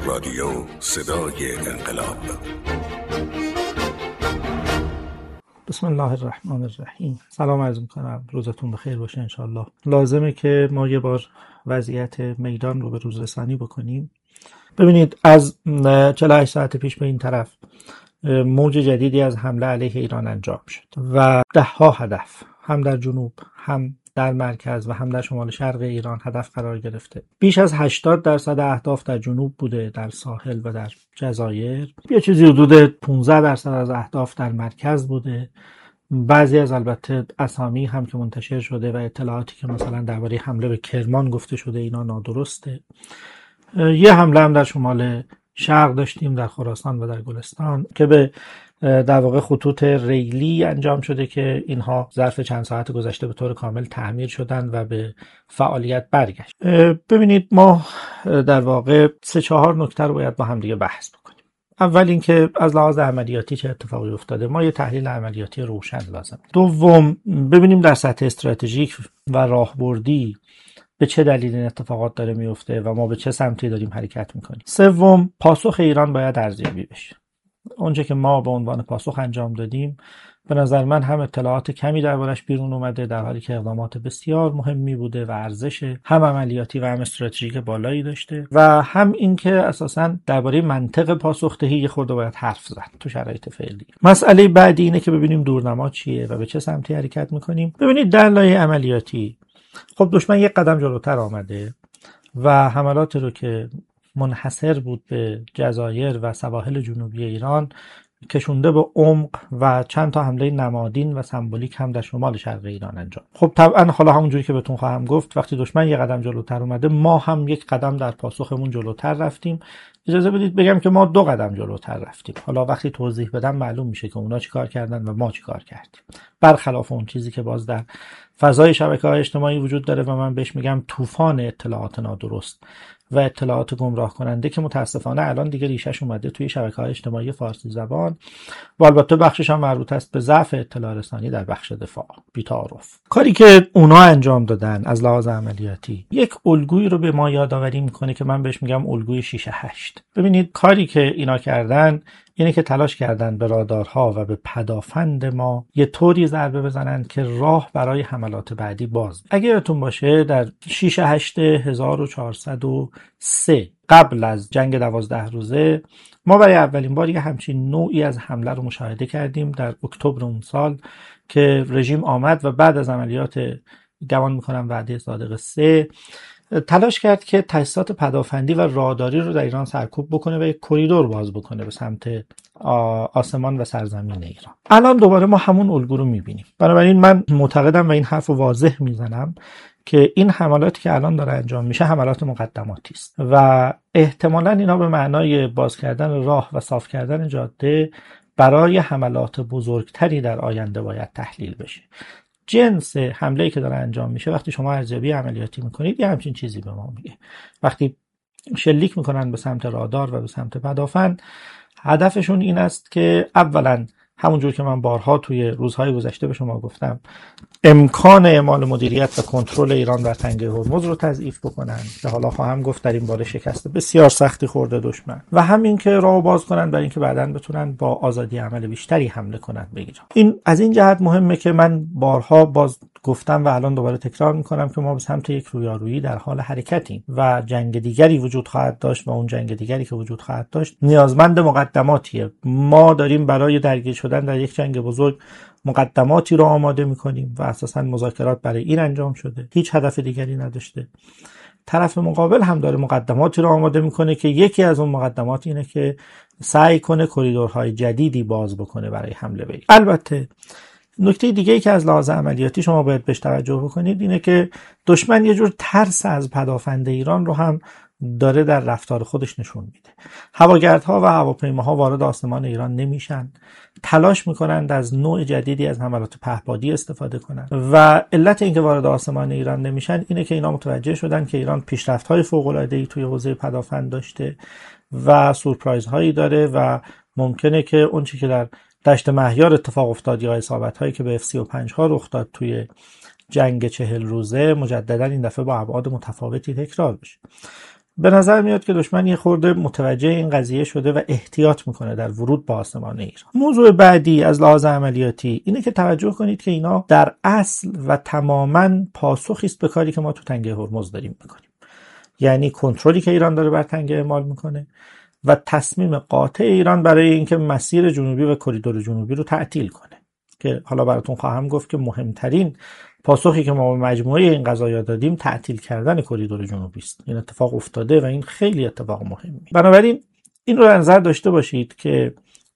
رادیو صدای انقلاب. بسم الله الرحمن الرحیم. سلام عرض میکنم، روزتون بخیر باشه انشالله. لازمه که ما یه بار وضعیت میدان رو به روز رسانی بکنیم. ببینید از 48 ساعت پیش به این طرف موج جدیدی از حمله علیه ایران انجام شد و 10 هدف هم در جنوب، هم در مرکز و هم در شمال شرق ایران هدف قرار گرفته. بیش از 80% اهداف در جنوب بوده، در ساحل و در جزایر. یه چیزی حدود 15% از اهداف در مرکز بوده. بعضی از البته اسامی هم که منتشر شده و اطلاعاتی که مثلا درباره حمله به کرمان گفته شده اینا نادرسته. یه حمله هم در شمال شرق داشتیم، در خراسان و در گلستان، که به در واقع خطوط ریلی انجام شده که اینها ظرف چند ساعت گذشته به طور کامل تعمیر شدن و به فعالیت برگشت. ببینید ما در واقع 3-4 نکته رو باید با هم دیگه بحث بکنیم. اول اینکه از لحاظ عملیاتی چه اتفاقی افتاده، ما یه تحلیل عملیاتی روشن لازم. دوم ببینیم در سطح استراتژیک و راهبردی به چه دلیل این اتفاقات داره میفته و ما به چه سمتی داریم حرکت میکنیم. سوم پاسخ ایران باید ارزیابی بشه. اونچه که ما به عنوان پاسخ انجام دادیم به نظر من هم اطلاعات کمی دربارش بیرون اومده، در حالی که اقدامات بسیار مهمی بوده و ارزش هم عملیاتی و هم استراتژیک بالایی داشته و هم اینکه اساساً درباره منطق پاسخدهی یه خورده باید حرف زد تو شرایط فعلی. مسئله بعدی اینه که ببینیم دورنما چیه و به چه سمتی حرکت میکنیم. ببینید در لایه عملیاتی خب دشمن یک قدم جلوتر آمده و حملات رو که منحصر بود به جزایر و سواحل جنوبی ایران کشونده به عمق و چند تا حمله نمادین و سمبولیک هم در شمال شرق ایران انجام. خب طبعا حالا همونجوری که بهتون خواهم گفت، وقتی دشمن یک قدم جلوتر اومده ما هم یک قدم در پاسخمون جلوتر رفتیم. اجازه بدید بگم که ما 2 قدم جلوتر رفتیم. حالا وقتی توضیح بدم معلوم میشه که اونا چیکار کردن و ما چیکار کردیم، برخلاف اون چیزی که باز در فضای شبکه‌های اجتماعی وجود داره و من بهش میگم طوفان اطلاعات نادرست و اطلاعات گمراه کننده که متاسفانه الان دیگه ریشش اومده توی شبکه‌های اجتماعی فارسی زبان و البته بخشش هم مربوط است به ضعف اطلاع رسانی در بخش دفاع بی‌تعارف. کاری که اونا انجام دادن از لحاظ عملیاتی یک الگویی رو به ما یادآوری میکنه که من بهش میگم الگوی 6-8. ببینید کاری که اینا کردن اینه که تلاش کردن به رادارها و به پدافند ما یه طوری ضربه بزنن که راه برای حملات بعدی باز. اگه یادتون باشه در 6-8 1403 قبل از جنگ 12 روزه ما برای اولین بار یه همچین نوعی از حمله رو مشاهده کردیم در اکتبر اون سال که رژیم آمد و بعد از عملیات گمان میکنم وعده صادق 3 تلاش کرد که تجهیزات پدافندی و راداری رو در ایران سرکوب بکنه و یک کریدور باز بکنه به سمت آسمان و سرزمین ایران. الان دوباره ما همون الگو رو میبینیم. بنابراین من معتقدم و این حرف رو واضح میزنم که این حملاتی که الان داره انجام میشه حملات مقدماتی است و احتمالاً اینا به معنای باز کردن راه و صاف کردن جاده برای حملات بزرگتری در آینده باید تحلیل بشه. جنس حمله‌ای که داره انجام میشه وقتی شما ارزیابی عملیاتی میکنید یه همچین چیزی به ما میگه. وقتی شلیک میکنن به سمت رادار و به سمت پدافند، هدفشون این است که اولا همونجور که من بارها توی روزهای گذشته به شما گفتم امکان اعمال مدیریت و کنترل ایران در تنگه هرمز رو تضعیف بکنن که حالا خواهم گفت در این باره شکست بسیار سختی خورده دشمن و همین که راهو باز کنن برای اینکه بعداً بتونن با آزادی عمل بیشتری حمله کنن بگیرن. این از این جهت مهمه که من بارها باز گفتم و الان دوباره تکرار میکنم که ما به سمت یک رویارویی در حال حرکتیم و جنگ دیگری وجود خواهد داشت و اون جنگ دیگری که وجود خواهد داشت نیازمند مقدماتیه. ما داریم برای درگیر شدن در یک جنگ بزرگ مقدماتی رو آماده میکنیم و اساساً مذاکرات برای این انجام شده، هیچ هدف دیگری نداشته. طرف مقابل هم داره مقدماتی رو آماده میکنه که یکی از اون مقدمات اینه که سعی کنه کریدورهای جدیدی باز بکنه برای حمله به ایران. البته نکته دیگه ای که از لحاظ عملیاتی شما باید بهش توجه بکنید اینه که دشمن یه جور ترس از پدافند ایران رو هم داره در رفتار خودش نشون میده. هواگردها و هواپیماها وارد آسمان ایران نمیشن، تلاش میکنند از نوع جدیدی از حملات پهپادی استفاده کنند و علت اینکه وارد آسمان ایران نمیشن اینه که اینا متوجه شدن که ایران پیشرفت‌های فوق‌العاده‌ای توی حوزه پدافند داشته و سورپرایزهایی داره و ممکنه که اون چیزی که در دشت مهیار اتفاق افتاد یا اصابت‌هایی که به F-35 ها رخ داد توی جنگ 40 روزه مجددا این دفعه با ابعاد متفاوتی تکرار بشه. به نظر میاد که دشمن یه خورده متوجه این قضیه شده و احتیاط میکنه در ورود به آسمان ایران. موضوع بعدی از لحاظ عملیاتی اینه که توجه کنید که اینا در اصل و تماماً پاسخی است به کاری که ما تو تنگه هرمز داریم میکنیم. یعنی کنترلی که ایران داره بر تنگه اعمال میکنه و تصمیم قاطع ایران برای اینکه مسیر جنوبی و کریدور جنوبی رو تعطیل کنه، که حالا براتون خواهم گفت که مهمترین پاسخی که ما به مجموعه این قضایا دادیم تعطیل کردن کریدور جنوبی است. این اتفاق افتاده و این خیلی اتفاق مهمی. بنابراین این رو در نظر داشته باشید که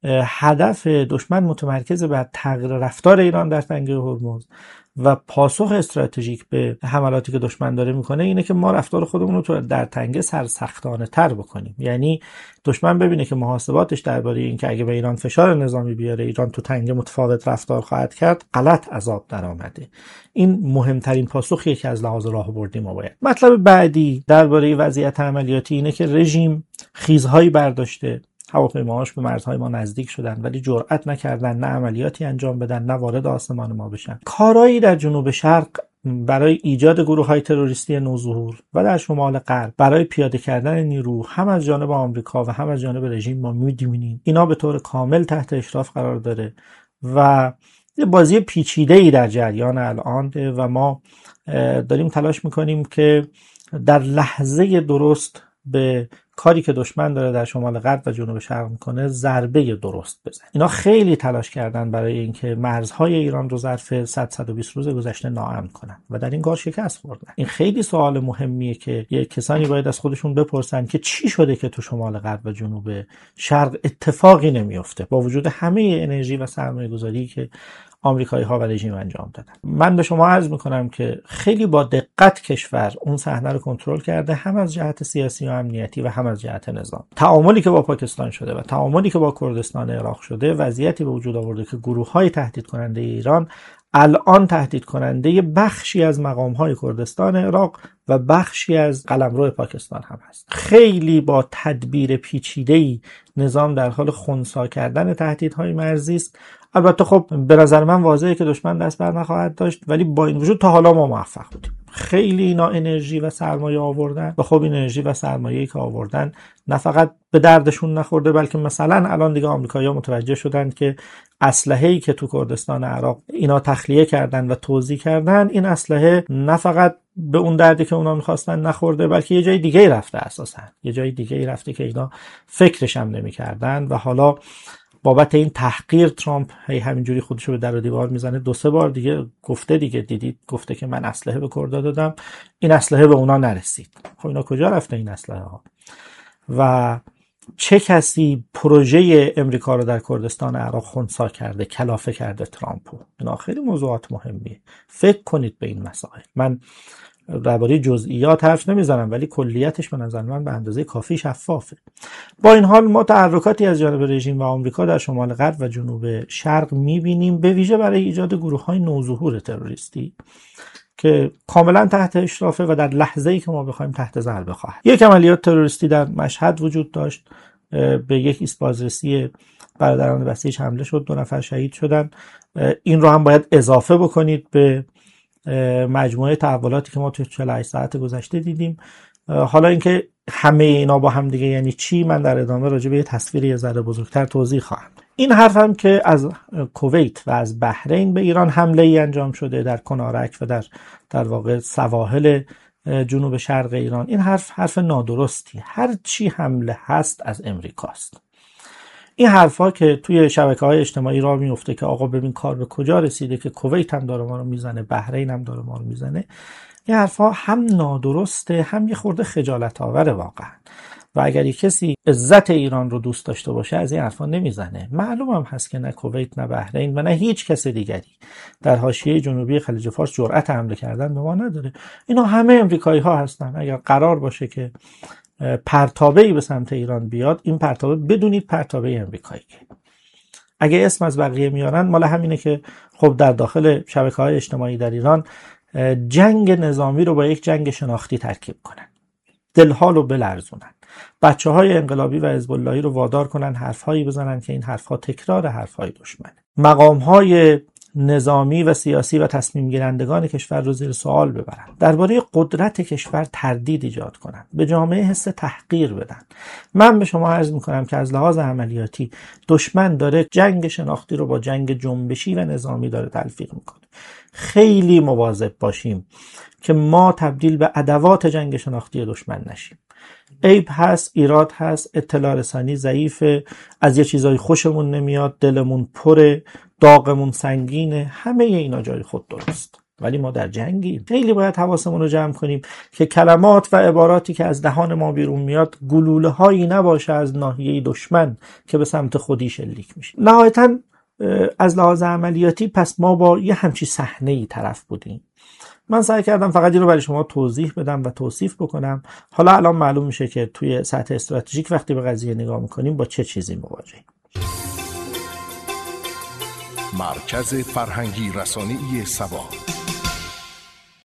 هدف دشمن متمرکز بر تغییر رفتار ایران در تنگه هرمز و پاسخ استراتژیک به حملاتی که دشمن داره میکنه اینه که ما رفتار خودمون رو تو در تنگه سرسختانه تر بکنیم. یعنی دشمن ببینه که محاسباتش درباره این که اگه به ایران فشار نظامی بیاره ایران تو تنگه متفاوت رفتار خواهد کرد غلط عذاب در آمده. این مهمترین پاسخیه که از لحاظ راهبردی ما باید. مطلب بعدی درباره وضعیت عملیاتی اینه که رژیم خیزهایی برداشته، هواپیماهاش به مرزهای ما نزدیک شدن ولی جرئت نکردن نه عملیاتی انجام بدن نه وارد آسمان ما بشن. کارایی در جنوب شرق برای ایجاد گروه‌های تروریستی نوظهور و در شمال غرب برای پیاده کردن نیرو هم از جانب آمریکا و هم از جانب رژیم ما می‌بینیم. اینا به طور کامل تحت اشراف قرار داره و یه بازی پیچیده‌ای در جریان الان و ما داریم تلاش می‌کنیم که در لحظه درست به کاری که دشمن داره در شمال غرب و جنوب شرق میکنه ضربه درست بزنه. اینا خیلی تلاش کردن برای اینکه مرزهای ایران رو ظرف 100-120 روز گذشته ناامن کنن و در این کار شکست خوردن. این خیلی سوال مهمیه که کسانی باید از خودشون بپرسن که چی شده که تو شمال غرب و جنوب شرق اتفاقی نمیفته با وجود همه انرژی و سرمایه‌گذاری که آمریکایی ها و رژیم انجام دادن. من به شما عرض میکنم که خیلی با دقت کشور اون صحنه رو کنترل کرده، هم از جهت سیاسی و امنیتی و هم از جهت نظام. تعاملی که با پاکستان شده و تعاملی که با کردستان عراق شده وضعیتی به وجود آورده که گروه‌های تهدید کننده ایران الان تهدید کننده بخشی از مقام‌های کردستان عراق و بخشی از قلمرو پاکستان هم هست. خیلی با تدبیر پیچیده‌ای نظام در حال خنثی کردن تهدیدهای مرزی است. البته خب به نظر من واضحه که دشمن دست بر نخواهد داشت، ولی با این وجود تا حالا ما موفق بودیم. خیلی اینا انرژی و سرمایه آوردن و خب این انرژی و سرمایه‌ای که آوردن نه فقط به دردشون نخورده بلکه مثلا الان دیگه آمریکایی‌ها متوجه شدن که اسلحه‌ای که تو کردستان عراق اینا تخلیه کردن و توزیع کردن، این اسلحه نه فقط به اون دردی که اونا می‌خواستن نخورده بلکه یه جای دیگه رفته، اساسا یه جای دیگه رفته که اینا فکرش هم نمی‌کردن و حالا بابت این تحقیر ترامپ همینجوری خودشو به در و دیوار میزنه. 2-3 بار دیگه گفته، دیگه دیدید گفته که من اسلحه به کردا دادم، این اسلحه به اونا نرسید. خب اینا کجا رفته این اسلحه ها؟ و چه کسی پروژه امریکا رو در کردستان عراق خنثی کرده، کلافه کرده ترامپو؟ اینا خیلی موضوعات مهمیه. فکر کنید به این مسائل. من درباره جزئیات حرف نمیزنم ولی کلیتش به نظر من به اندازه کافی شفافه. با این حال ما تحرکاتی از جانب رژیم و آمریکا در شمال غرب و جنوب شرق میبینیم، به ویژه برای ایجاد گروه‌های نوظهور تروریستی که کاملا تحت اشرافه و در لحظه‌ای که ما بخوایم تحت ضربه خواهد. یک عملیات تروریستی در مشهد وجود داشت، به یک ایست بازرسی برادران بسیج حمله شد، 2 نفر شهید شدن. این رو هم باید اضافه بکنید به مجموعه تحولاتی که ما توی 48 ساعت گذشته دیدیم. حالا اینکه همه اینا با هم دیگه یعنی چی، من در ادامه راجع به یه تصویر یه ذره بزرگتر توضیح خواهم. این حرف هم که از کویت و از بحرین به ایران حمله ای انجام شده در کنارک و در واقع سواحل جنوب شرق ایران، این حرف نادرستی. هر چی حمله هست از امریکاست. این حرفا که توی شبکه‌های اجتماعی راه میفته که آقا ببین کار به کجا رسیده که کویت هم داره ما رو میزنه، بحرین هم داره ما رو میزنه، این حرفا هم نادرسته هم یه خورده خجالت آوره واقعا. و اگر یک کسی عزت ایران رو دوست داشته باشه از این حرفا نمیزنه. معلوم هم هست که نه کویت نه بحرین و نه هیچ کس دیگری در حاشیه جنوبی خلیج فارس جرأت حمله کردن به ما نداره. اینا همه امریکایی ها هستن. اگر قرار باشه که پرتابه‌ای به سمت ایران بیاد، این پرتابه بدونید پرتابه امریکایی. اگه اسم از بقیه میارن مال همینه که خب در داخل شبکه‌های اجتماعی در ایران جنگ نظامی رو با یک جنگ شناختی ترکیب کنن، دلها رو بلرزونن، بچه‌های انقلابی و حزب اللهی رو وادار کنن حرف‌هایی بزنن که این حرف‌ها تکرار حرف‌های دشمنه. مقام‌های نظامی و سیاسی و تصمیم گیرندگان کشور رو زیر سوال ببرن، درباره قدرت کشور تردید ایجاد کنن، به جامعه حس تحقیر بدن. من به شما عرض میکنم که از لحاظ عملیاتی دشمن داره جنگ شناختی رو با جنگ جنبشی و نظامی داره تلفیق میکنه. خیلی مواظب باشیم که ما تبدیل به ادوات جنگ شناختی دشمن نشیم. عیب هست، ایراد هست، اطلاع رسانی ضعیفه، از یه چیزای خوشمون نمیاد، دلمون پره، داغمون سنگینه، همه اینا جای خود درست، ولی ما در جنگیم. خیلی باید حواسمون رو جمع کنیم که کلمات و عباراتی که از دهان ما بیرون میاد گلوله هایی نباشه از ناحیه دشمن که به سمت خودی شلیک میشه. نهایتاً از لحاظ عملیاتی پس ما با یه همچی صحنه‌ای طرف بودیم. من سعی کردم فقط این رو برای شما توضیح بدم و توصیف بکنم. حالا الان معلوم میشه که توی سطح استراتژیک وقتی به قضیه نگاه میکنیم با چه چیزی مواجهیم. مرکز فرهنگی رسانه‌ای سبا.